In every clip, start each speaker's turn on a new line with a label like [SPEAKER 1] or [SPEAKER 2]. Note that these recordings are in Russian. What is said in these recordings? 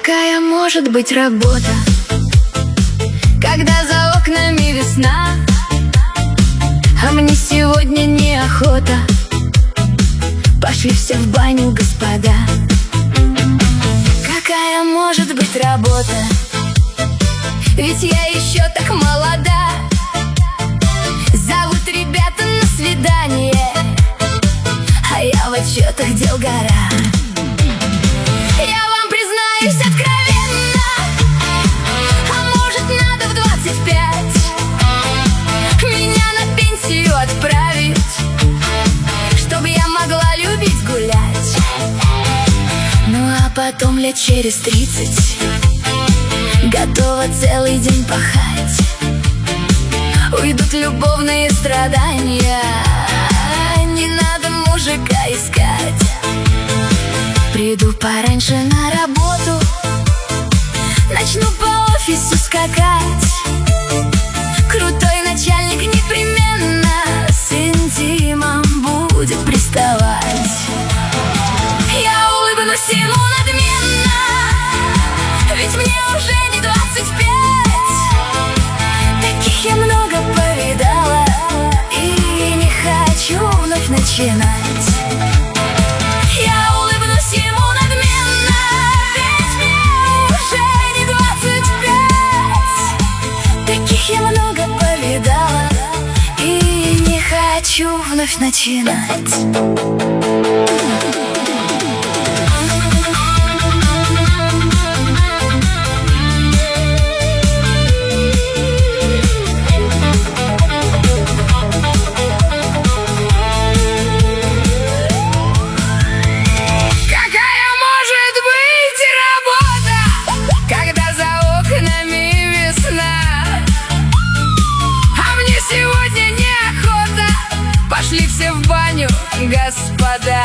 [SPEAKER 1] Какая может быть работа, когда за окнами весна, а мне сегодня неохота? Пошли все в баню, господа. Какая может быть работа, ведь я еще так молода. Зовут ребята на свидание, а я в отчетах дел гора. Я вам признаюсь откровенно, а может надо в 25 меня на пенсию отправить, чтобы я могла любить гулять. Ну а потом лет через 30 готова целый день пахать. Уйдут любовные страдания, не надо мужика искать. Приду пораньше на работу, начну по офису скакать. Крутой начальник непременно с интимом будет приставать. Я улыбнусь ему надменно, ведь мне уже не 25. Таких я много повидала и не хочу вновь начинать. Я улыбнусь ему надменно, ведь мне уже не 25. Таких я много повидала и не хочу вновь начинать. Пошли все в баню, господа.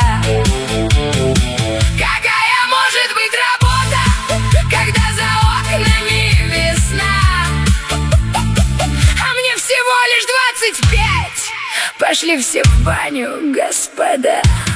[SPEAKER 1] Какая может быть работа, когда за окнами весна, а мне всего лишь 25. Пошли все в баню, господа.